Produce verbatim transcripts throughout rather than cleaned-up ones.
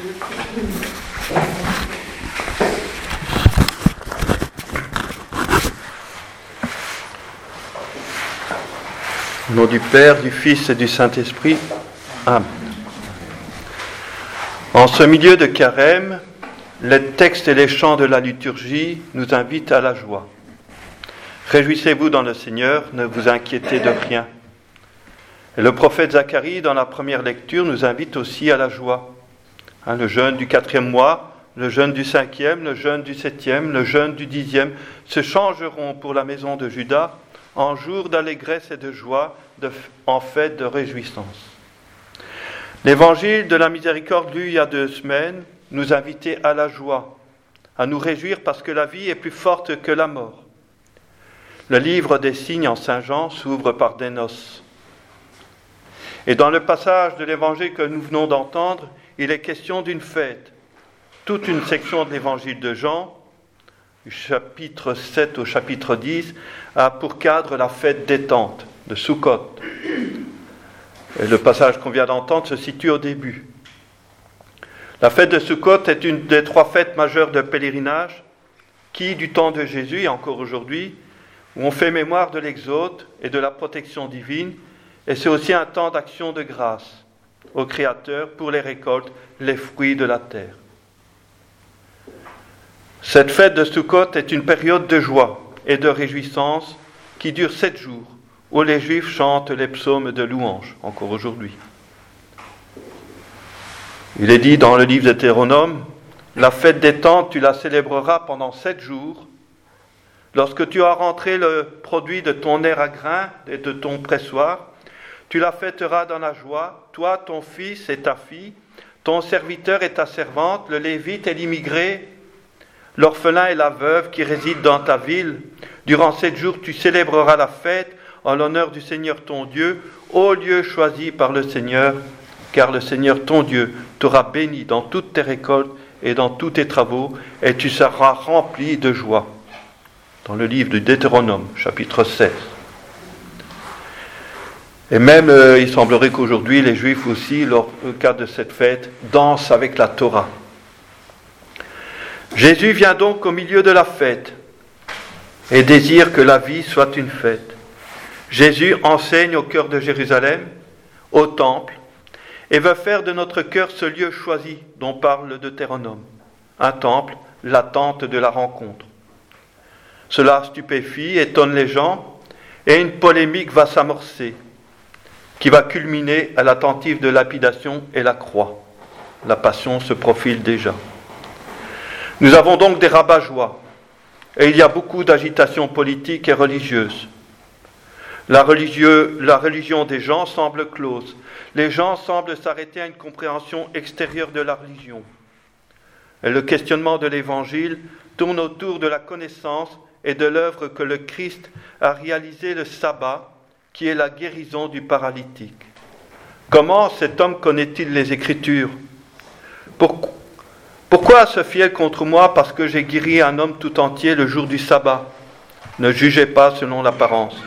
Au nom du Père, du Fils et du Saint-Esprit. Amen. En ce milieu de carême, les textes et les chants de la liturgie nous invitent à la joie. Réjouissez-vous dans le Seigneur, ne vous inquiétez de rien. Et le prophète Zacharie, dans la première lecture, nous invite aussi à la joie. Hein, le jeûne du quatrième mois, le jeûne du cinquième, le jeûne du septième, le jeûne du dixième se changeront pour la maison de Juda en jour d'allégresse et de joie, de, en fête de réjouissance. L'évangile de la miséricorde lu il y a deux semaines nous invitait à la joie, à nous réjouir parce que la vie est plus forte que la mort. Le livre des signes en Saint Jean s'ouvre par des noces. Et dans le passage de l'évangile que nous venons d'entendre, il est question d'une fête. Toute une section de l'évangile de Jean, du chapitre sept au chapitre dix, a pour cadre la fête des tentes, de Sukkot. Et le passage qu'on vient d'entendre se situe au début. La fête de Sukkot est une des trois fêtes majeures de pèlerinage qui, du temps de Jésus et encore aujourd'hui, où on fait mémoire de l'exode et de la protection divine, et c'est aussi un temps d'action de grâce au Créateur pour les récoltes, les fruits de la terre. Cette fête de Sukkot est une période de joie et de réjouissance qui dure sept jours, où les Juifs chantent les psaumes de louange, encore aujourd'hui. Il est dit dans le livre de Deutéronome, « La fête des tentes, tu la célébreras pendant sept jours. Lorsque tu auras rentré le produit de ton aire à grains et de ton pressoir, tu la fêteras dans la joie, toi, ton fils et ta fille, ton serviteur et ta servante, le lévite et l'immigré, l'orphelin et la veuve qui résident dans ta ville. Durant sept jours, tu célébreras la fête en l'honneur du Seigneur ton Dieu, au lieu choisi par le Seigneur, car le Seigneur ton Dieu t'aura béni dans toutes tes récoltes et dans tous tes travaux, et tu seras rempli de joie. » Dans le livre du Deutéronome, chapitre seize. Et même, euh, il semblerait qu'aujourd'hui, les Juifs aussi, lors du cadre de cette fête, dansent avec la Torah. Jésus vient donc au milieu de la fête et désire que la vie soit une fête. Jésus enseigne au cœur de Jérusalem, au temple, et veut faire de notre cœur ce lieu choisi dont parle le Deutéronome. Un temple, la tente de la rencontre. Cela stupéfie, étonne les gens, et une polémique va s'amorcer, qui va culminer à la tentative de lapidation et la croix. La passion se profile déjà. Nous avons donc des rabat-joie, et il y a beaucoup d'agitation politique et religieuse. La, religieux, la religion des gens semble close. Les gens semblent s'arrêter à une compréhension extérieure de la religion. Et le questionnement de l'Évangile tourne autour de la connaissance et de l'œuvre que le Christ a réalisé le sabbat, qui est la guérison du paralytique. Comment cet homme connaît-il les Écritures ? Pourquoi Pourquoi se fier contre moi parce que j'ai guéri un homme tout entier le jour du sabbat ? Ne jugez pas selon l'apparence,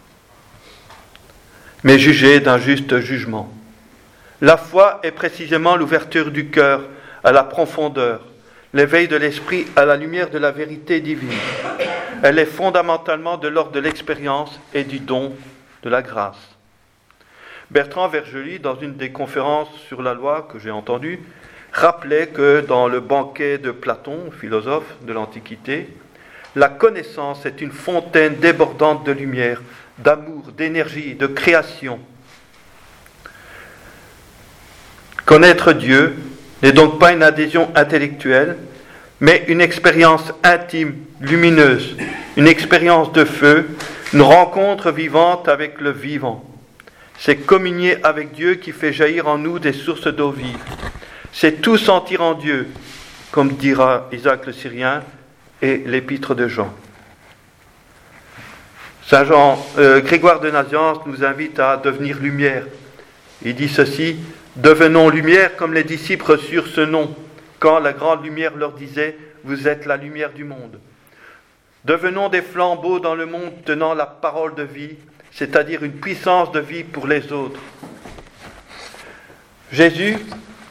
mais jugez d'un juste jugement. La foi est précisément l'ouverture du cœur à la profondeur, l'éveil de l'esprit à la lumière de la vérité divine. Elle est fondamentalement de l'ordre de l'expérience et du don de la grâce. Bertrand Vergely, dans une des conférences sur la loi que j'ai entendues, rappelait que dans le banquet de Platon, philosophe de l'Antiquité, la connaissance est une fontaine débordante de lumière, d'amour, d'énergie, de création. Connaître Dieu n'est donc pas une adhésion intellectuelle, mais une expérience intime, lumineuse, une expérience de feu, une rencontre vivante avec le vivant. C'est communier avec Dieu qui fait jaillir en nous des sources d'eau vive. C'est tout sentir en Dieu, comme dira Isaac le Syrien et l'épître de Jean. Saint Jean, euh, Grégoire de Nazianze nous invite à devenir lumière. Il dit ceci, « Devenons lumière comme les disciples reçurent ce nom, quand la grande lumière leur disait, vous êtes la lumière du monde. Devenons des flambeaux dans le monde tenant la parole de vie, c'est-à-dire une puissance de vie pour les autres. » Jésus,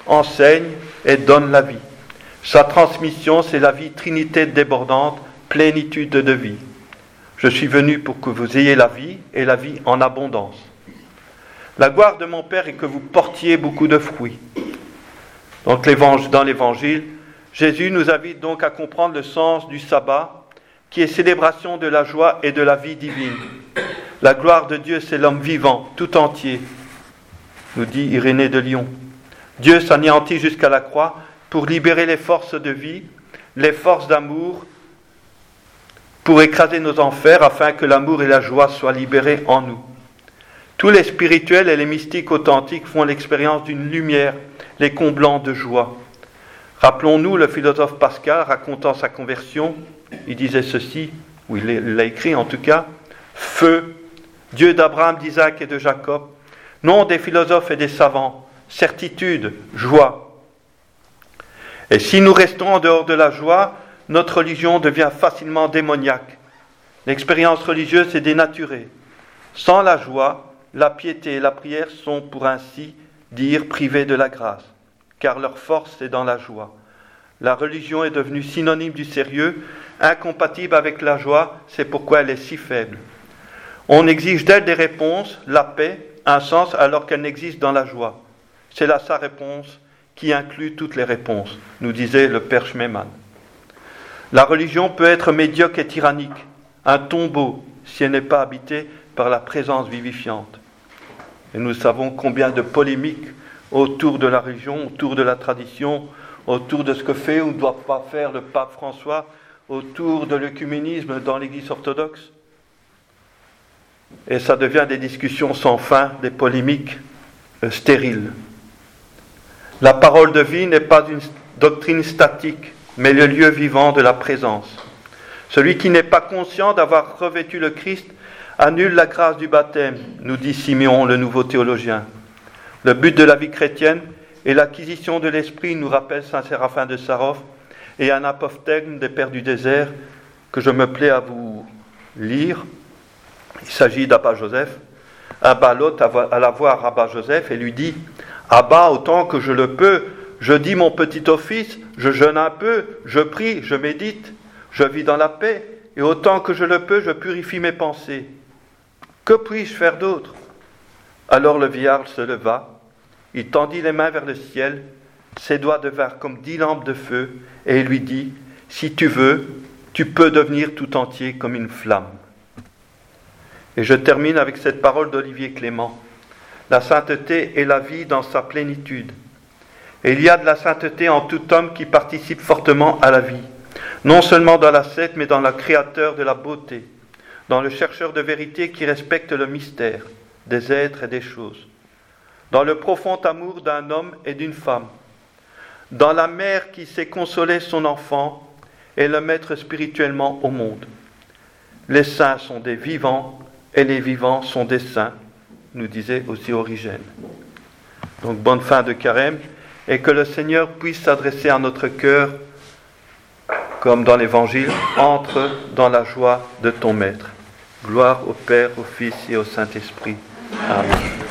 enseigne et donne la vie. Sa transmission, c'est la vie, trinité débordante, plénitude de vie. Je suis venu pour que vous ayez la vie et la vie en abondance. La gloire de mon Père est que vous portiez beaucoup de fruits. Donc dans l'Évangile, Jésus nous invite donc à comprendre le sens du sabbat, qui est célébration de la joie et de la vie divine. La gloire de Dieu, c'est l'homme vivant, tout entier, nous dit Irénée de Lyon. Dieu s'anéantit jusqu'à la croix pour libérer les forces de vie, les forces d'amour, pour écraser nos enfers, afin que l'amour et la joie soient libérés en nous. Tous les spirituels et les mystiques authentiques font l'expérience d'une lumière, les comblant de joie. Rappelons-nous le philosophe Pascal racontant sa conversion, il disait ceci, ou il l'a écrit en tout cas, « Feu, Dieu d'Abraham, d'Isaac et de Jacob, nom des philosophes et des savants, certitude, joie. » Et si nous restons en dehors de la joie, notre religion devient facilement démoniaque. L'expérience religieuse est dénaturée. Sans la joie, la piété et la prière sont, pour ainsi dire, privées de la grâce, car leur force est dans la joie. La religion est devenue synonyme du sérieux, incompatible avec la joie, c'est pourquoi elle est si faible. On exige d'elle des réponses, la paix, un sens, alors qu'elle n'existe dans la joie. C'est là sa réponse qui inclut toutes les réponses, nous disait le père Schmemann. La religion peut être médiocre et tyrannique, un tombeau, si elle n'est pas habitée par la présence vivifiante. Et nous savons combien de polémiques autour de la religion, autour de la tradition, autour de ce que fait ou ne doit pas faire le pape François, autour de l'œcuménisme dans l'Église orthodoxe. Et ça devient des discussions sans fin, des polémiques euh, stériles. La parole de vie n'est pas une doctrine statique, mais le lieu vivant de la présence. Celui qui n'est pas conscient d'avoir revêtu le Christ annule la grâce du baptême, nous dit Siméon, le nouveau théologien. Le but de la vie chrétienne est l'acquisition de l'esprit, nous rappelle saint Séraphin de Sarov, et un apophthegme des pères du désert que je me plais à vous lire. Il s'agit d'Abba Joseph. Abba l'hôte alla voir Abba Joseph et lui dit « Abba, autant que je le peux, je dis mon petit office, je jeûne un peu, je prie, je médite, je vis dans la paix, et autant que je le peux, je purifie mes pensées. Que puis-je faire d'autre ?» Alors le vieillard se leva, il tendit les mains vers le ciel, ses doigts devinrent comme dix lampes de feu, et il lui dit « Si tu veux, tu peux devenir tout entier comme une flamme. » Et je termine avec cette parole d'Olivier Clément. La sainteté est la vie dans sa plénitude. Et il y a de la sainteté en tout homme qui participe fortement à la vie, non seulement dans l'ascète, mais dans le créateur de la beauté, dans le chercheur de vérité qui respecte le mystère des êtres et des choses, dans le profond amour d'un homme et d'une femme, dans la mère qui sait consoler son enfant et le mettre spirituellement au monde. Les saints sont des vivants et les vivants sont des saints, nous disait aussi Origène. Donc bonne fin de carême, et que le Seigneur puisse s'adresser à notre cœur, comme dans l'Évangile, entre dans la joie de ton Maître. Gloire au Père, au Fils et au Saint-Esprit. Amen.